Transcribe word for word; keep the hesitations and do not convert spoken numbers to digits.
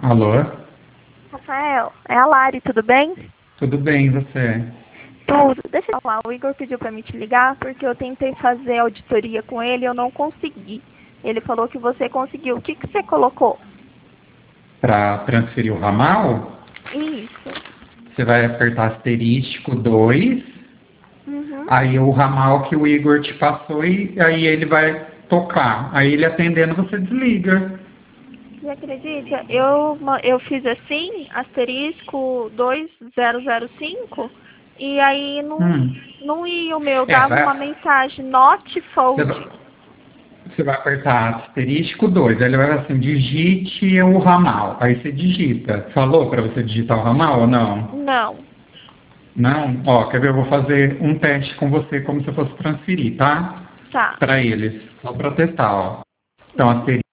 Alô? Rafael, é a Lari, tudo bem? Tudo bem, e você? Tudo. Deixa eu falar, o Igor pediu para me te ligar porque eu tentei fazer auditoria com ele e eu não consegui. Ele falou que você conseguiu. O que, que você colocou? Para transferir o ramal, Isso. você vai apertar asterístico dois, Uhum. aí o ramal que o Igor te passou e aí ele vai tocar. Aí ele atendendo, você desliga. Você acredita? Eu, ma- eu fiz assim, asterisco dois zero zero cinco, e aí não, Hum. não ia o meu, É, dava uma vai, mensagem not você, fold. vai, você vai apertar asterístico dois, aí ele vai falar assim, digite o ramal. Aí você digita. Falou para você digitar o ramal ou não? Não. Não? Ó, quer ver? Eu vou fazer um teste com você como se eu fosse transferir, tá? Tá. Para eles, só para testar, ó. Então, Uhum. asterisco